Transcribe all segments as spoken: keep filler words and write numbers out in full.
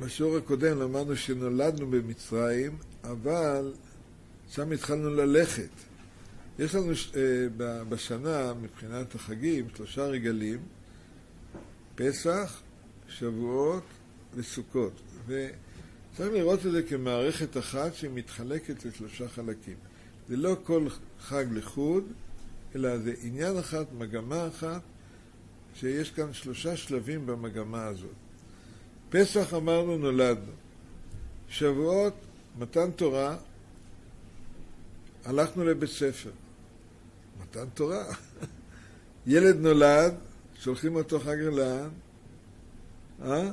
בשיעור הקודם למדנו שנולדנו במצרים, אבל שם התחלנו ללכת. יש לנו בשנה, מבחינת החגים, שלושה רגלים, פסח, שבועות וסוכות. וצריך לראות את זה כמערכת אחת שמתחלקת לשלושה חלקים. זה לא כל חג לחוד, אלא זה עניין אחת, מגמה אחת, שיש כאן שלושה שלבים במגמה הזאת. פסח אמרנו נולדנו. שבועות, מתן תורה, הלכנו לבית ספר. מתן תורה. ילד נולד, שולחים אותו אחר כך לאן? אה?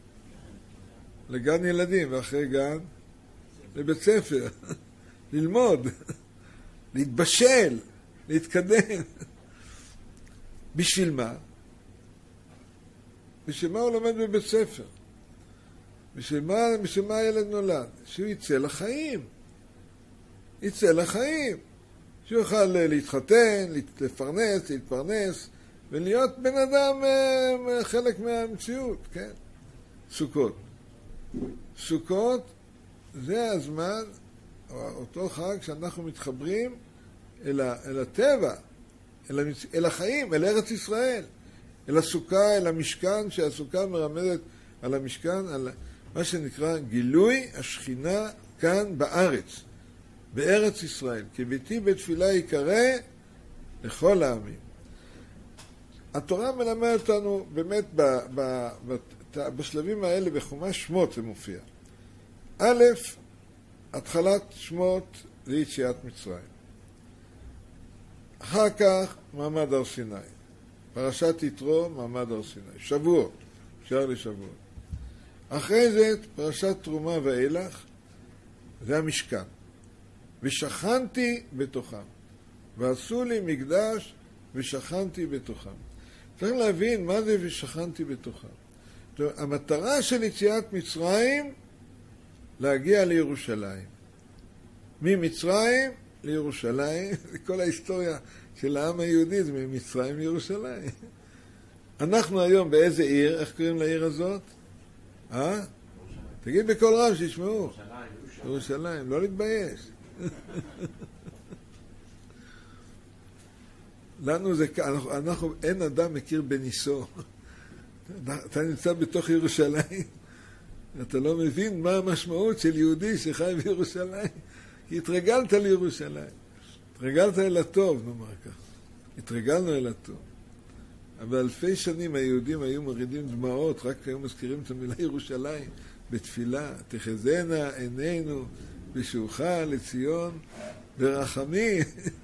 לגן ילדים, ואחרי גן? לבית ספר. ללמוד. להתבשל. להתקדם. בשביל מה? בשביל מה הוא לומד בבית ספר? בשביל מה, בשביל מה הילד נולד? שהוא יצא לחיים. יצא לחיים. שהוא יוכל להתחתן, לפרנס, להתפרנס, ולהיות בן אדם חלק מהמציאות, כן? סוכות. סוכות זה הזמן, אותו חג שאנחנו מתחברים אל, ה, אל הטבע, אל, המצ... אל החיים, אל ארץ ישראל, אל הסוכה, אל המשכן, שהסוכה מרמזת על המשכן, על מה שנקרא גילוי השכינה כאן בארץ, בארץ ישראל. כי ביתי בתפילה יקרא לכל העמים. התורה מלמד אותנו באמת ב, ב, ב, בשלבים האלה בחומש שמות זה מופיע. א', התחלת שמות זה יציאת מצרים. אחר כך מעמד הר סיני. פרשת יתרו, מעמד הר סיני. שבועות, אפשר לשבועות. אחרי זה פרשת תרומה ואילך, זה המשכן. ושכנתי בתוכם. ועשו לי מקדש ושכנתי בתוכם. צריך להבין מה זה ושכנתי בתוכם. המטרה של יציאת מצרים להגיע לירושלים. ממצרים לירושלים, כל ההיסטוריה של העם היהודי זה ממצרים לירושלים. אנחנו היום באיזה עיר, איך קוראים לעיר הזאת? אה? תגיד בכל רב שישמעו. ירושלים, ירושלים, לא להתבייש. לנו זה, אנחנו, אנחנו, אין אדם מכיר בניסו. אתה נמצא בתוך ירושלים, אתה לא מבין מה המשמעות של יהודי שחי בירושלים, כי התרגלת לירושלים. התרגלת אל הטוב, נאמר כך. התרגלנו אל הטוב. אבל אלפי שנים היהודים היו מרידים דמעות, רק היו מזכירים את המילה ירושלים בתפילה. תחזינה עינינו בשובך לציון ברחמי.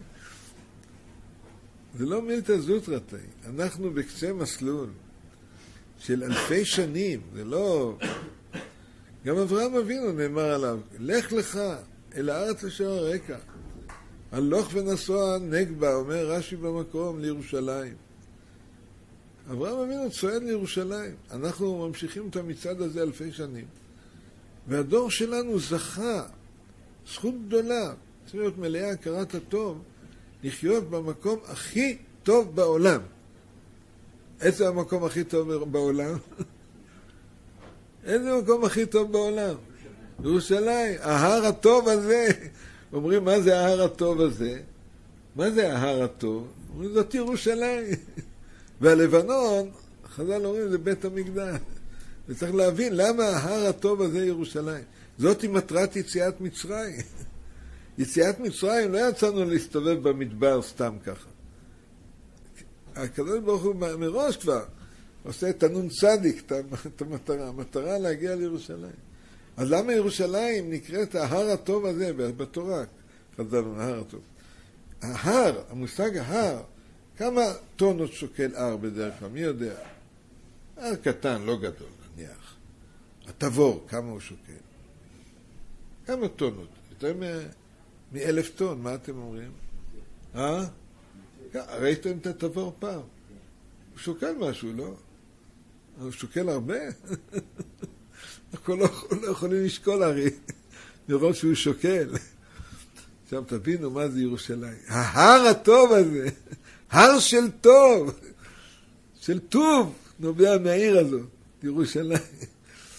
זה לא מילתא זוטרתא. אנחנו בקצה מסלול של אלפי שנים. זה לא... גם אברהם אבינו נאמר עליו, לך לך אל הארץ אשר הרקע. הלוך ונסוע נגבה, אומר רש"י במקום, לירושלים. אברהם אבינו צועד לירושלים. אנחנו ממשיכים את המצעד הזה אלפי שנים. והדור שלנו זכה, זכות גדולה, צריך להיות מלאה הכרת הטוב, לחיות במקום הכי טוב בעולם. איזה המקום הכי טוב בעולם? איזה המקום הכי טוב בעולם? ירושלים. ההר הטוב הזה. אומרים, מה זה ההר הטוב הזה? מה זה ההר הטוב? אומרים, זאת ירושלים. והלבנון, חז"ל אומרים, זה בית המקדש. וצריך להבין למה ההר הטוב הזה ירושלים. זאת היא מטרת יציאת מצרים. יציאת מצרים לא יצאנו להסתובב במדבר סתם ככה. הקדוש ברוך הוא מראש כבר עושה את הנון צדיק, את המטרה. המטרה להגיע לירושלים. אז למה ירושלים נקראת ההר הטוב הזה בתורה? חז"ל, ההר הטוב. ההר, המושג ההר, כמה טונות שוקל הר בדרך כלל? מי יודע? הר קטן, לא גדול, נניח. התבור, כמה הוא שוקל? כמה טונות? יותר מאלף טון, מה אתם אומרים? אה? ראיתם את התבור פעם? הוא שוקל משהו, לא? הוא שוקל הרבה? אנחנו לא, לא יכולים לשקול הרי, לראות שהוא שוקל. עכשיו תבינו מה זה ירושלים. ההר הטוב הזה, הר של טוב, של טוב, נובע מהעיר הזאת, ירושלים.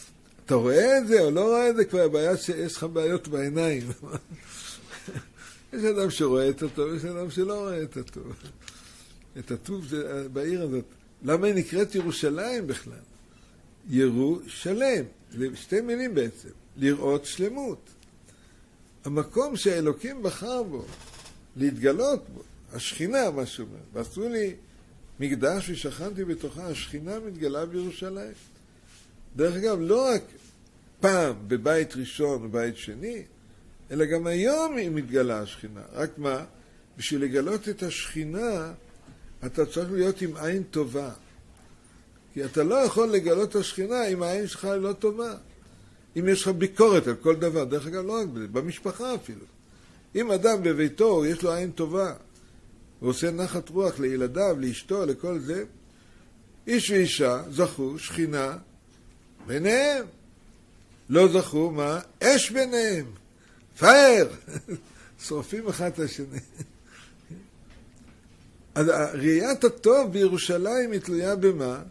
אתה רואה את זה או לא רואה את זה? כבר הבעיה שיש לך בעיות בעיניים. יש אדם שרואה את הטוב, יש אדם שלא רואה את הטוב. את הטוב בעיר הזאת. למה היא נקראת ירושלים בכלל? ירו שלם. זה שתי מילים בעצם. לראות שלמות. המקום שהאלוקים בחר בו, להתגלות בו, השכינה, מה שאומר. ועשו לי מקדש ושכנתי בתוכה, השכינה מתגלה בירושלים. דרך אגב, לא רק פעם בבית ראשון ובית שני, אלא גם היום היא מתגלה השכינה. רק מה? בשביל לגלות את השכינה, אתה צריך להיות עם עין טובה. כי אתה לא יכול לגלות את השכינה אם העין שלך לא טובה. אם יש לך ביקורת על כל דבר, דרך אגב לא רק בזה, במשפחה אפילו. אם אדם בביתו יש לו עין טובה, ועושה נחת רוח לילדיו, לאשתו, לכל זה, איש ואישה זכו שכינה ביניהם. לא זכו מה? אש ביניהם. פייר! שורפים אחד את השני. אז ראיית הטוב בירושלים היא תלויה במה?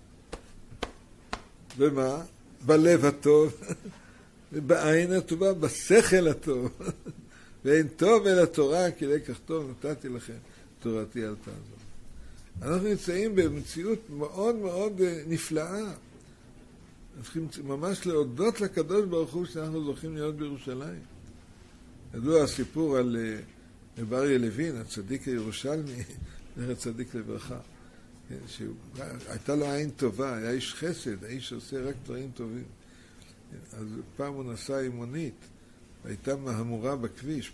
במה? בלב הטוב, בעין הטובה, בשכל הטוב. ואין טוב אל התורה, כי לקח טוב נתתי לכם תורתי אל תעזוב. אנחנו נמצאים במציאות מאוד מאוד נפלאה. צריכים ממש להודות לקדוש ברוך הוא שאנחנו זוכים להיות בירושלים. ידוע הסיפור על רב אריה לוין, הצדיק הירושלמי, זכר צדיק לברכה, שהייתה לו עין טובה, היה איש חסד, האיש שעושה רק דברים טובים. אז פעם הוא נסע עם מונית, הייתה מהמורה בכביש,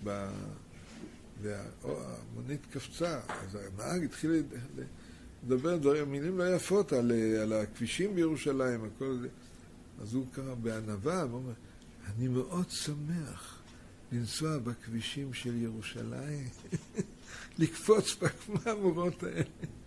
והמונית קפצה, אז הנהג התחיל לדבר דברים, מילים לא יפות על, על הכבישים בירושלים, הכל זה. אז הוא קרא בענווה, ואומר, אני מאוד שמח לנסוע בכבישים של ירושלים, לקפוץ מהמורות האלה.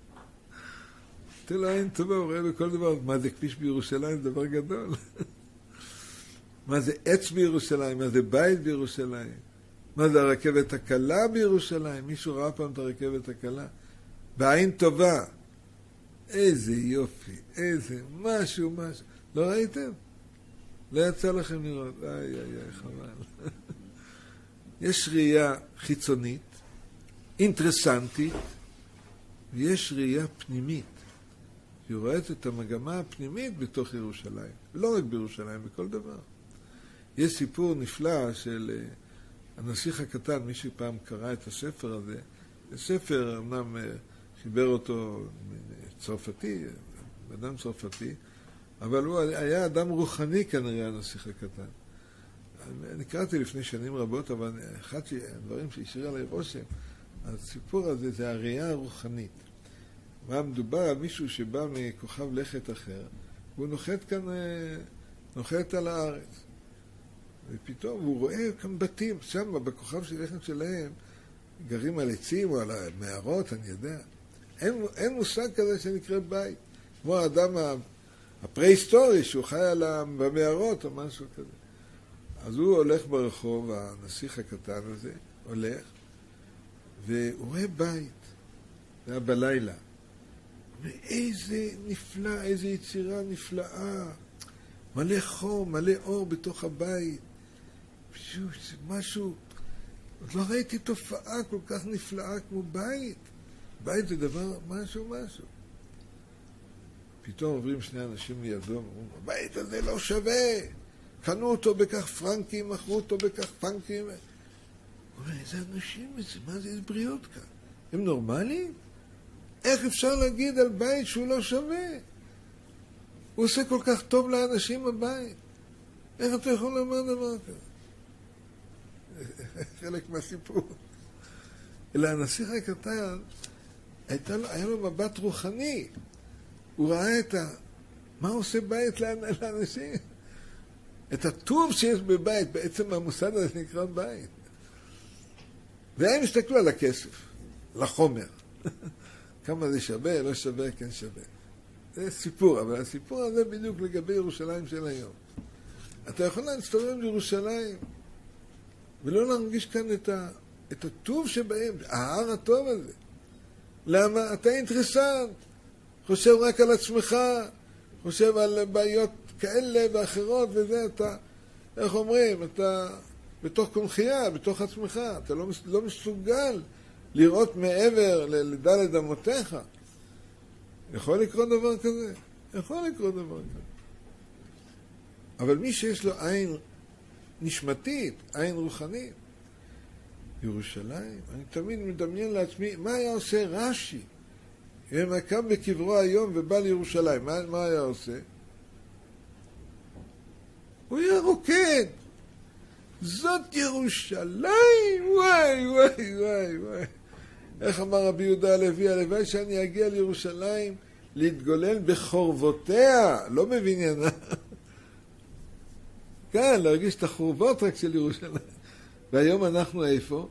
תן לו עין טובה, הוא רואה בכל דבר, מה זה כביש בירושלים? זה דבר גדול. מה זה עץ בירושלים? מה זה בית בירושלים? מה זה הרכבת הקלה בירושלים? מישהו ראה פעם את הרכבת הקלה? בעין טובה. איזה יופי, איזה משהו, משהו. לא ראיתם? לא יצא לכם לראות. איי, איי, איי, חבל. יש ראייה חיצונית, אינטרסנטית, ויש ראייה פנימית. היא רואה את המגמה הפנימית בתוך ירושלים. לא רק בירושלים, בכל דבר. יש סיפור נפלא של הנסיך הקטן, מי שפעם קרא את הספר הזה. הספר, אמנם חיבר אותו צרפתי, אדם צרפתי, אבל הוא היה אדם רוחני כנראה, הנסיך הקטן. אני קראתי לפני שנים רבות, אבל אחד הדברים שהשאיר עליי רושם, הסיפור הזה זה הראייה הרוחנית. מה מדובר על מישהו שבא מכוכב לכת אחר, והוא נוחת כאן, נוחת על הארץ. ופתאום הוא רואה כאן בתים, שם בכוכב של לכת שלהם, גרים על עצים או על המערות, אני יודע. אין, אין מושג כזה שנקרא בית. כמו האדם הפרה-היסטורי שהוא חי על המערות או משהו כזה. אז הוא הולך ברחוב, הנסיך הקטן הזה, הולך, והוא רואה בית. זה היה בלילה. ואיזה נפלא, איזה יצירה נפלאה. מלא חום, מלא אור בתוך הבית. פשוט, משהו, עוד לא ראיתי תופעה כל כך נפלאה כמו בית. בית זה דבר, משהו, משהו. פתאום עוברים שני אנשים לידו, אומרים, הבית הזה לא שווה. קנו אותו בכך פרנקים, מכרו אותו בכך פנקים. הוא אומר, איזה אנשים, מה זה, איזה בריאות כאן? הם נורמליים? איך אפשר להגיד על בית שהוא לא שווה? הוא עושה כל כך טוב לאנשים בבית. איך אתה יכול לומר דבר כזה? חלק מהסיפור. אלא הנסיך הקטן, היה לו מבט רוחני. הוא ראה את ה... מה עושה בית לאנשים? את הטוב שיש בבית, בעצם המוסד הזה נקרא בית. והם הסתכלו על הכסף, לחומר. כמה זה שווה, לא שווה, כן שווה. זה סיפור, אבל הסיפור הזה בדיוק לגבי ירושלים של היום. אתה יכול להסתובב בירושלים, ולא להרגיש כאן את, ה, את הטוב שבהם, ההר הטוב הזה. למה? אתה אינטרסנט. חושב רק על עצמך, חושב על בעיות כאלה ואחרות, וזה אתה, איך אומרים, אתה בתוך קונחייה, בתוך עצמך, אתה לא, לא מסוגל לראות מעבר לדלת אמותיך. יכול לקרות דבר כזה? יכול לקרות דבר כזה. אבל מי שיש לו עין נשמתית, עין רוחנית, ירושלים, אני תמיד מדמיין לעצמי, מה היה עושה רש"י? אם היה קם בקברו היום ובא לירושלים, מה, מה היה עושה? הוא היה רוקד. זאת ירושלים, וואי, וואי, וואי, וואי. איך אמר רבי יהודה הלוי, הלוואי שאני אגיע לירושלים להתגולל בחורבותיה, לא בבניינה. כן, להרגיש את החורבות רק של ירושלים. והיום אנחנו איפה?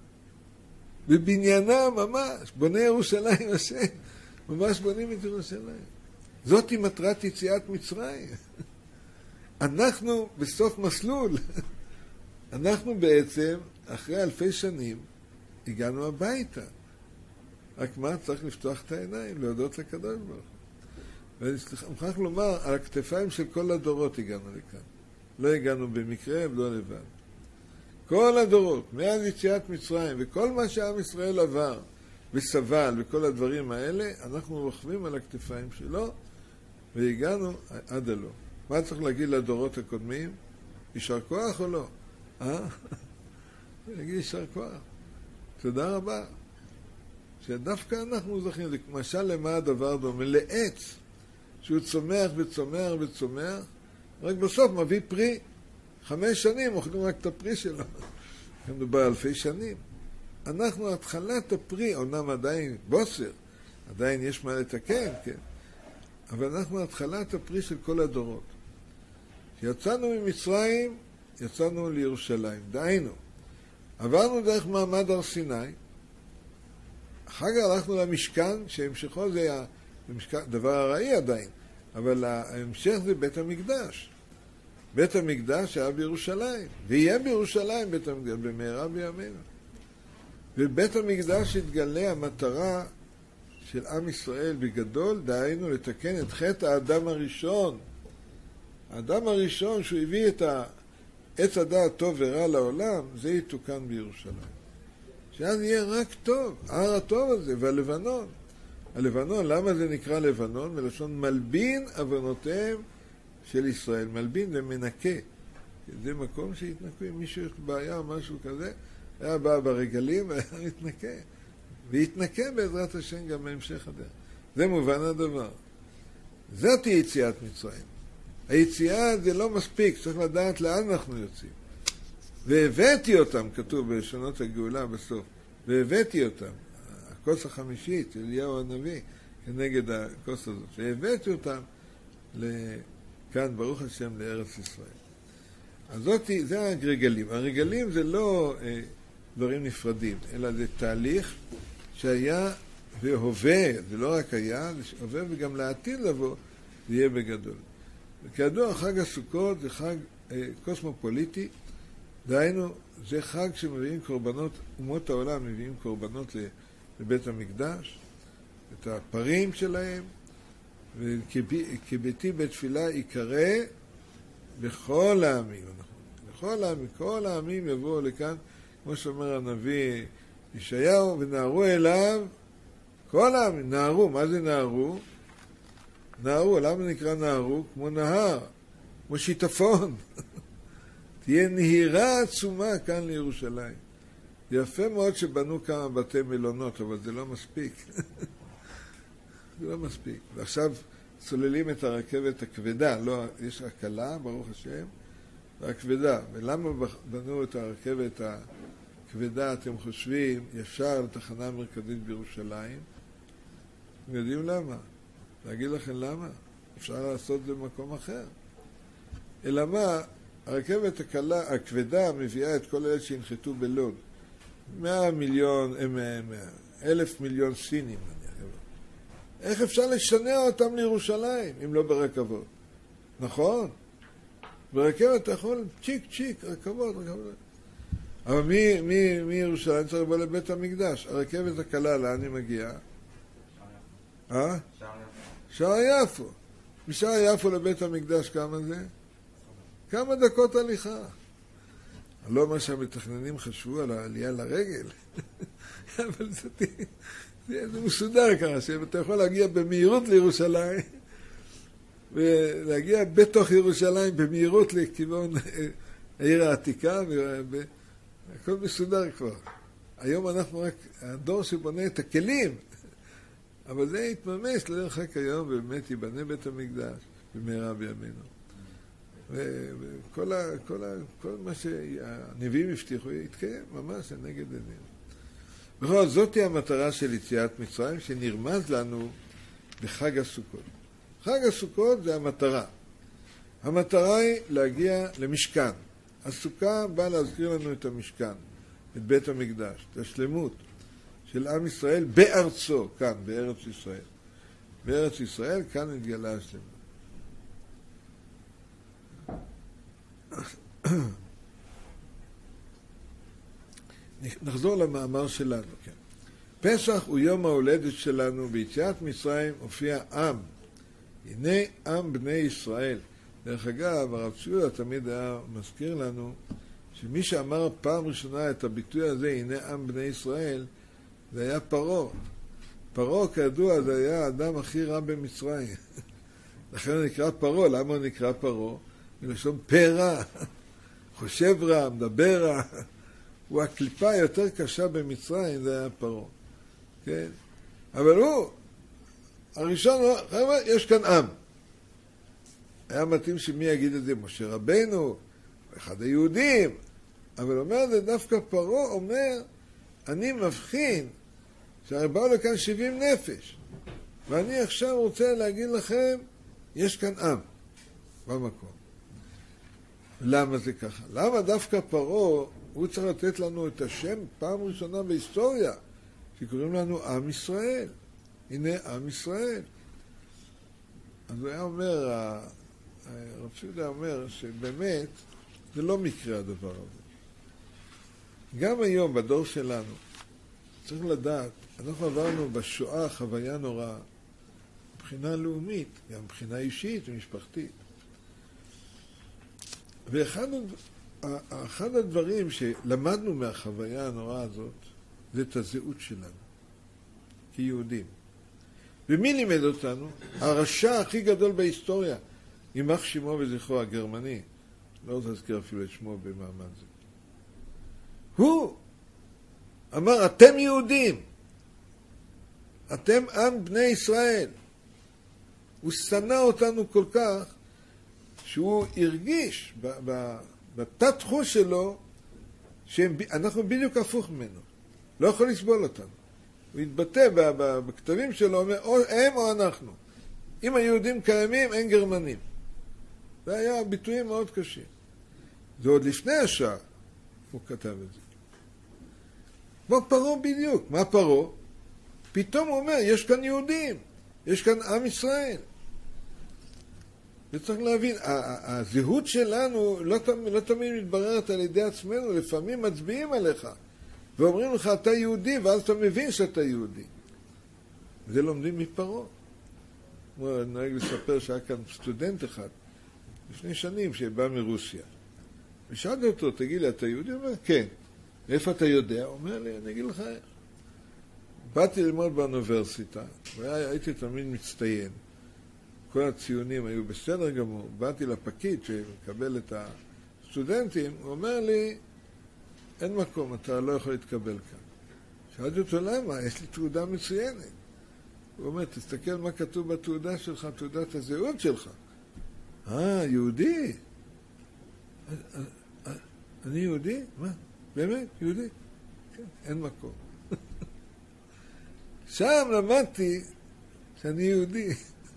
בבניינה ממש, בוני ירושלים השם, ממש בונים את ירושלים. זאת היא מטרת יציאת מצרים. אנחנו בסוף מסלול. אנחנו בעצם, אחרי אלפי שנים, הגענו הביתה. רק מה? צריך לפתוח את העיניים, להודות לקדוש ברוך הוא. ואני מוכרח לומר, על הכתפיים של כל הדורות הגענו לכאן. לא הגענו במקרה, לא לבד. כל הדורות, מאז יציאת מצרים, וכל מה שעם ישראל עבר, וסבל, וכל הדברים האלה, אנחנו רוכבים על הכתפיים שלו, והגענו עד הלא. מה צריך להגיד לדורות הקודמים? יישר כוח או לא? אה? להגיד יישר כוח. תודה רבה. שדווקא אנחנו זוכים, למשל למה הדבר דומה? לעץ, שהוא צומח וצומח וצומח, רק בסוף מביא פרי. חמש שנים אוכלים רק את הפרי שלו. מדובר אלפי שנים. אנחנו התחלת הפרי, אומנם עדיין בוסר, עדיין יש מה לתקן, כן? אבל אנחנו התחלת הפרי של כל הדורות. כשיצאנו ממצרים, יצאנו לירושלים. דהיינו, עברנו דרך מעמד הר סיני, אחר כך הלכנו למשכן, שהמשכו זה המשכן, דבר הראי עדיין, אבל ההמשך זה בית המקדש. בית המקדש היה בירושלים, ויהיה בירושלים בית המקדש, במהרה בימינו. ובית המקדש התגלה המטרה של עם ישראל בגדול, דהיינו לתקן את חטא האדם הראשון. האדם הראשון שהוא הביא את עץ הדעת טוב ורע לעולם, זה יתוקן בירושלים. שאז יהיה רק טוב, ההר הטוב הזה, והלבנון. הלבנון, למה זה נקרא לבנון? מלשון מלבין אבנותיהם של ישראל. מלבין ומנקה. זה מקום שהתנקו, אם מישהו יש בעיה או משהו כזה, היה בא ברגלים והיה מתנקה. והתנקה בעזרת השם גם בהמשך הדרך. זה מובן הדבר. זאת היא יציאת מצרים. היציאה זה לא מספיק, צריך לדעת לאן אנחנו יוצאים. והבאתי אותם, כתוב בלשונות הגאולה בסוף, והבאתי אותם, הכוס החמישית של אליהו הנביא, כנגד הכוס הזאת, והבאתי אותם לכאן, ברוך השם, לארץ ישראל. אז זאת, זה הרגלים. הרגלים זה לא אה, דברים נפרדים, אלא זה תהליך שהיה והווה, זה לא רק היה, זה הווה וגם לעתיד לבוא, זה יהיה בגדול. וכידוע, חג הסוכות זה חג אה, קוסמופוליטי, דהיינו, זה חג שמביאים קורבנות, אומות העולם מביאים קורבנות לבית המקדש, את הפרים שלהם, וכביתי בית תפילה יקרא בכל העמים. בכל העמים, כל העמים יבואו לכאן, כמו שאומר הנביא ישעיהו, ונערו אליו, כל העמים, נערו, מה זה נערו? נערו, למה נקרא נערו? כמו נהר, כמו שיטפון. תהיה נהירה עצומה כאן לירושלים. יפה מאוד שבנו כמה בתי מלונות, אבל זה לא מספיק. זה לא מספיק. ועכשיו צוללים את הרכבת הכבדה, לא, יש הקלה, ברוך השם, והכבדה. ולמה בנו את הרכבת הכבדה, אתם חושבים, ישר לתחנה המרכזית בירושלים? אתם יודעים למה? להגיד לכם למה? אפשר לעשות זה במקום אחר. אלא מה? הרכבת הקלה, הכבדה, מביאה את כל אלה שהנחתו בלוד. מאה מיליון, אלף מיליון סינים. איך אפשר לשנע אותם לירושלים, אם לא ברכבות? נכון? ברכבת אתה יכול צ'יק צ'יק, רכבות, רכבות. אבל מי, מי, מי ירושלים צריך לבוא לבית המקדש? הרכבת הקלה, לאן היא מגיעה? אה? שער יפו. משער יפו לבית המקדש כמה זה? כמה דקות הליכה. לא מה שהמתכננים חשבו על העלייה לרגל, אבל זה, זה, זה מסודר ככה, שאתה יכול להגיע במהירות לירושלים, ולהגיע בתוך ירושלים במהירות לכיוון העיר העתיקה, והכל מסודר כבר. היום אנחנו רק הדור שבונה את הכלים, אבל זה יתממש, לא ירחק היום, ובאמת ייבנה בית המקדש במהרה בימינו. וכל ה, כל ה, כל מה שהנביאים הבטיחו יתקיים ממש נגד עינינו. בכל זאת היא המטרה של יציאת מצרים, שנרמז לנו בחג הסוכות. חג הסוכות זה המטרה. המטרה היא להגיע למשכן. הסוכה באה להזכיר לנו את המשכן, את בית המקדש, את השלמות של עם ישראל בארצו, כאן, בארץ ישראל. בארץ ישראל, כאן התגלה השלמות. נחזור למאמר שלנו, כן. פסח הוא יום ההולדת שלנו, ביציאת מצרים הופיע עם. הנה עם בני ישראל. דרך אגב, הרב ציודה תמיד היה מזכיר לנו שמי שאמר פעם ראשונה את הביטוי הזה, הנה עם בני ישראל, זה היה פרעה. פרעה כידוע זה היה האדם הכי רע במצרים. לכן הוא נקרא פרעה. למה הוא נקרא פרעה? מלשון פה רע, חושב רע, מדבר רע. הוא הקליפה היותר קשה במצרים, זה היה פרעה. כן? אבל הוא, הראשון, חבר'ה, יש כאן עם. היה מתאים שמי יגיד את זה? משה רבנו, אחד היהודים. אבל אומר זה דווקא פרעה, אומר, אני מבחין שהרי באו לכאן שבעים נפש. ואני עכשיו רוצה להגיד לכם, יש כאן עם במקום. למה זה ככה? למה דווקא פרעה, הוא צריך לתת לנו את השם פעם ראשונה בהיסטוריה, שקוראים לנו עם ישראל. הנה עם ישראל. אז הוא היה אומר, הרב ציודה אומר שבאמת זה לא מקרה הדבר הזה. גם היום בדור שלנו, צריך לדעת, אנחנו עברנו בשואה חוויה נוראה, מבחינה לאומית, גם מבחינה אישית ומשפחתית. ואחד אחד הדברים שלמדנו מהחוויה הנוראה הזאת, זה את הזהות שלנו, כיהודים. ומי לימד אותנו? הרשע הכי גדול בהיסטוריה, יימח שמו וזכרו, הגרמני, לא רוצה להזכיר אפילו את שמו במעמד זה. הוא אמר, אתם יהודים, אתם עם בני ישראל. הוא שנא אותנו כל כך, שהוא הרגיש בתת חוש שלו, שאנחנו בדיוק הפוך ממנו. לא יכול לסבול אותנו. הוא התבטא בכתבים שלו, אומר, או הם או אנחנו. אם היהודים קיימים, אין גרמנים. זה היה ביטויים מאוד קשים. זה עוד לפני השעה, הוא כתב את זה. כמו פרעה בדיוק. מה פרעה? פתאום הוא אומר, יש כאן יהודים, יש כאן עם ישראל. וצריך להבין, הזהות שלנו לא תמיד, לא תמיד מתבררת על ידי עצמנו, לפעמים מצביעים עליך, ואומרים לך, אתה יהודי, ואז אתה מבין שאתה יהודי. וזה לומדים מפרעה. אני נוהג לספר שהיה כאן סטודנט אחד, לפני שנים, שבא מרוסיה. ושאלתי אותו, תגיד לי, אתה יהודי? הוא אומר, כן. איפה אתה יודע? הוא אומר לי, אני אגיד לך איך. באתי ללמוד באוניברסיטה, והייתי תמיד מצטיין. כל הציונים היו בסדר גמור. באתי לפקיד שמקבל את הסטודנטים, הוא אומר לי, אין מקום, אתה לא יכול להתקבל כאן. שאלתי אותו, למה? יש לי תעודה מצוינת. הוא אומר, תסתכל מה כתוב בתעודה שלך, תעודת הזהות שלך. אה, יהודי? אני יהודי? מה? באמת? יהודי? כן, אין מקום. שם למדתי שאני יהודי.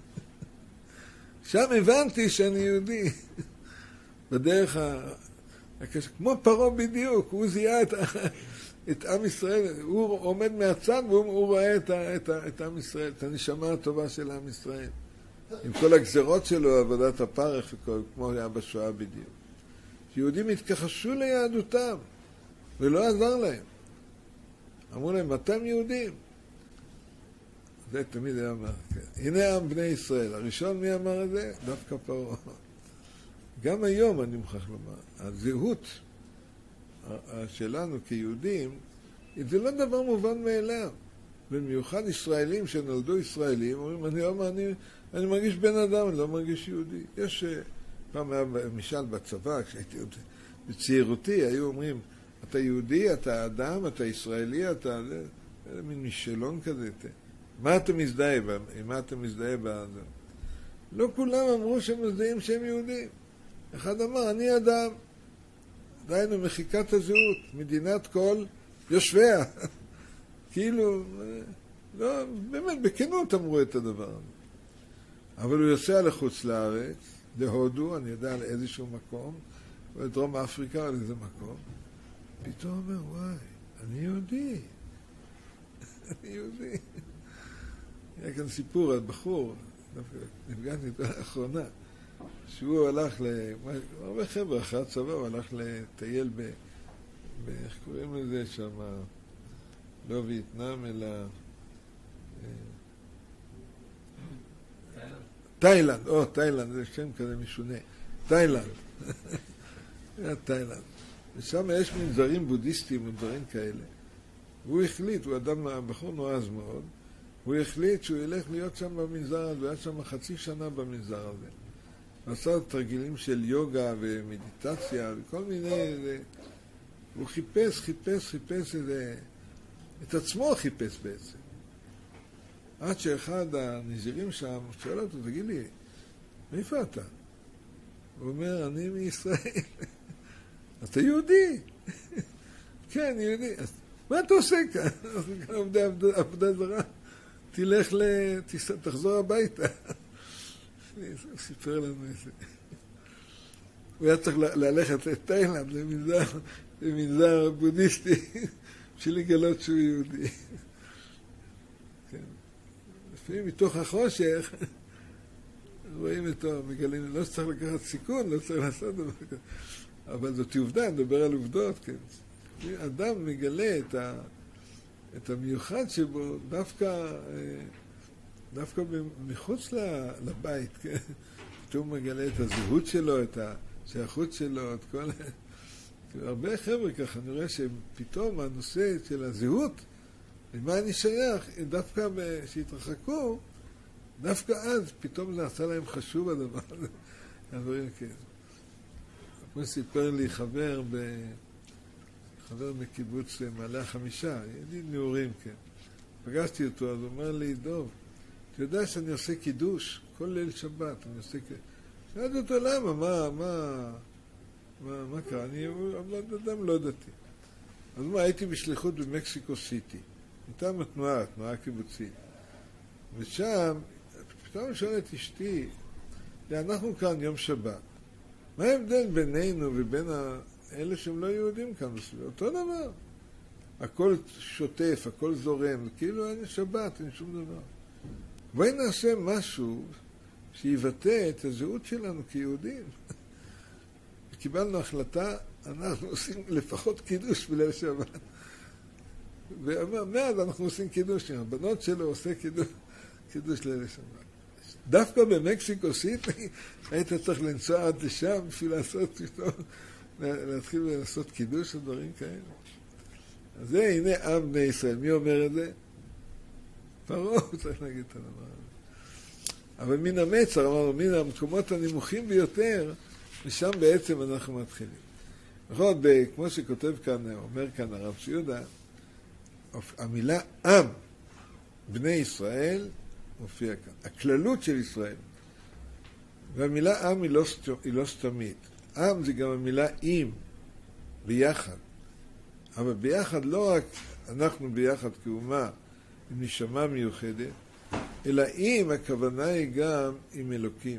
שם הבנתי שאני יהודי. בדרך הקשה. כמו פרעה בדיוק, הוא זיהה את, את עם ישראל, הוא עומד מהצד והוא רואה את, את, את עם ישראל, את הנשמה הטובה של עם ישראל. עם כל הגזרות שלו, עבודת הפרך, כמו היה בשואה בדיוק. יהודים התכחשו ליהדותם, ולא עזר להם. אמרו להם, אתם יהודים. זה תמיד היה אמר, כן. הנה עם בני ישראל. הראשון מי אמר את זה? דווקא פרעה. גם היום אני מוכרח לומר, הזהות שלנו כיהודים, זה לא דבר מובן מאליו. במיוחד ישראלים שנולדו ישראלים, אומרים, אני, אומר, אני, אני מרגיש בן אדם, אני לא מרגיש יהודי. יש פעם היה משאל בצבא, כשהייתי בצעירותי, היו אומרים, אתה יהודי, אתה אדם, אתה ישראלי, אתה... זה מין משאלון כזה. מה אתה מזדהה? מה אתה מזדהה בזה? לא כולם אמרו שהם מזדהים שהם יהודים. אחד אמר, אני אדם. דיינו מחיקת הזהות, מדינת כל יושביה. כאילו, לא, באמת, בכנות אמרו את הדבר הזה. אבל הוא יוצא לחוץ לארץ, להודו, אני יודע על איזשהו מקום, ולדרום אפריקה, על איזה מקום. פתאום אומר, וואי, אני יהודי. אני יהודי. היה כאן סיפור על בחור, נפגעתי איתו לאחרונה, שהוא הלך ל... הרבה חבר'ה אחרי הצבא, הוא הלך לטייל ב... איך קוראים לזה שם? לא וייטנאם, אלא... תאילנד, או, תאילנד, זה שם כזה משונה. תאילנד. היה תאילנד. ושם יש מנזרים בודהיסטיים ודברים כאלה. והוא החליט, הוא אדם, בחור נועז מאוד, הוא החליט שהוא ילך להיות שם במנזר הזה, הוא היה שם חצי שנה במנזר הזה. הוא עשה תרגילים של יוגה ומדיטציה וכל מיני... הוא חיפש, חיפש, חיפש איזה... את עצמו חיפש בעצם. עד שאחד הנזירים שם שואל אותו, תגיד לי, מאיפה אתה? הוא אומר, אני מישראל. אתה יהודי? כן, יהודי. אז מה אתה עושה כאן? אנחנו כאן עובדי עבודה זרה. תלך ל... תחזור הביתה. הוא סיפר לנו איזה. הוא היה צריך ללכת לתאילנד, למנזר, למנזר בודהיסטי, בשביל לגלות שהוא יהודי. כן. לפעמים מתוך החושך, רואים אותו, מגלים, לא צריך לקחת סיכון, לא צריך לעשות דבר כזה. אבל זאת עובדה, נדבר על עובדות, כן. אדם מגלה את, ה, את המיוחד שבו דווקא, דווקא מחוץ לבית, כן. פתאום מגלה את הזהות שלו, את השייכות שלו, את כל... הרבה חבר'ה ככה, אני רואה שפתאום הנושא של הזהות, למה אני שייך, דווקא שהתרחקו, דווקא אז פתאום זה עשה להם חשוב הדבר הזה. הדברים כן. כמו סיפר לי חבר ב... חבר בקיבוץ מעלה החמישה, ידיד נעורים, כן. פגשתי אותו, אז הוא אומר לי, דוב, אתה יודע שאני עושה קידוש כל ליל שבת, אני עושה קידוש. שאלתי אותו, למה? מה, מה, מה, מה קרה? אני אדם לא דתי. אז מה, הייתי בשליחות במקסיקו סיטי, מטעם התנועה, התנועה הקיבוצית. ושם, פתאום שואל את אשתי, אנחנו כאן יום שבת. מה ההבדל בינינו ובין אלה שהם לא יהודים כאן? אותו דבר. הכל שוטף, הכל זורם, כאילו אין שבת, אין שום דבר. בואי נעשה משהו שיבטא את הזהות שלנו כיהודים. קיבלנו החלטה, אנחנו עושים לפחות קידוש בליל שבת. ואמר, מאז אנחנו עושים קידוש, הבנות שלו עושה קידוש, קידוש ליל שבת. דווקא במקסיקו סיטי היית צריך לנסוע עד לשם בשביל לעשות פתאום, להתחיל לעשות קידוש ודברים כאלה. אז זה הנה עם בני ישראל. מי אומר את זה? פרעה, צריך להגיד את הדבר הזה. אבל מן המצר, אמרנו, מן המקומות הנמוכים ביותר, משם בעצם אנחנו מתחילים. נכון, כמו שכותב כאן, אומר כאן הרב שיודה, המילה עם בני ישראל מופיע כאן. הכללות של ישראל. והמילה עם היא לא, היא לא סתמית. עם זה גם המילה עם, ביחד. אבל ביחד לא רק אנחנו ביחד כאומה עם נשמה מיוחדת, אלא עם הכוונה היא גם עם אלוקים.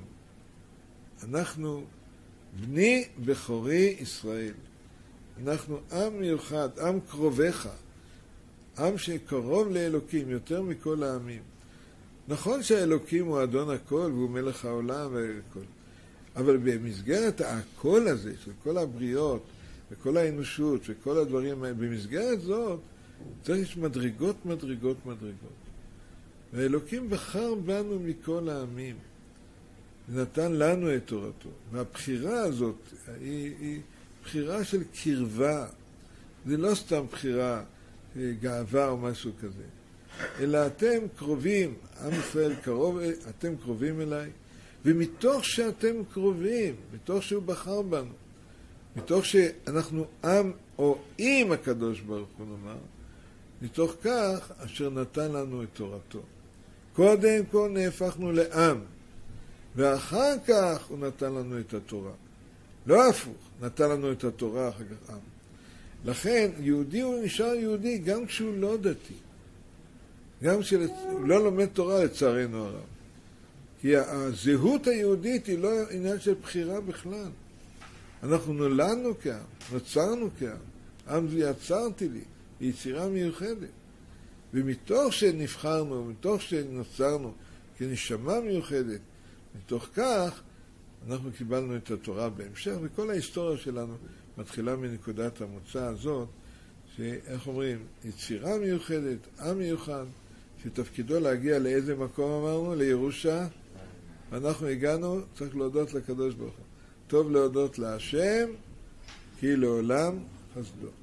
אנחנו בני בכורי ישראל. אנחנו עם מיוחד, עם קרוביך. עם שקרוב לאלוקים יותר מכל העמים. נכון שהאלוקים הוא אדון הכל והוא מלך העולם והכל. אבל במסגרת הכל הזה, של כל הבריות וכל האנושות וכל הדברים האלה, במסגרת זאת צריך מדרגות, מדרגות, מדרגות. והאלוקים בחר בנו מכל העמים, ונתן לנו את תורתו. והבחירה הזאת היא, היא בחירה של קרבה. זה לא סתם בחירה, גאווה או משהו כזה. אלא אתם קרובים, עם ישראל קרוב, אתם קרובים אליי, ומתוך שאתם קרובים, מתוך שהוא בחר בנו, מתוך שאנחנו עם או עם הקדוש ברוך הוא נאמר, מתוך כך אשר נתן לנו את תורתו. קודם כל נהפכנו לעם, ואחר כך הוא נתן לנו את התורה. לא הפוך, נתן לנו את התורה אחר כך עם. לכן יהודי הוא נשאר יהודי גם כשהוא לא דתי. גם כשהוא לא לומד תורה לצערנו הרב. כי הזהות היהודית היא לא עניין של בחירה בכלל. אנחנו נולדנו כעם, נוצרנו כעם. עם זה יצרתי לי, היא יצירה מיוחדת. ומתוך שנבחרנו, מתוך שנוצרנו כנשמה מיוחדת, מתוך כך אנחנו קיבלנו את התורה בהמשך, וכל ההיסטוריה שלנו מתחילה מנקודת המוצא הזאת, שאיך אומרים, יצירה מיוחדת, עם מיוחד, שתפקידו להגיע לאיזה מקום אמרנו? לירושה. ואנחנו הגענו, צריך להודות לקדוש ברוך הוא. טוב להודות להשם, כי לעולם חסדו.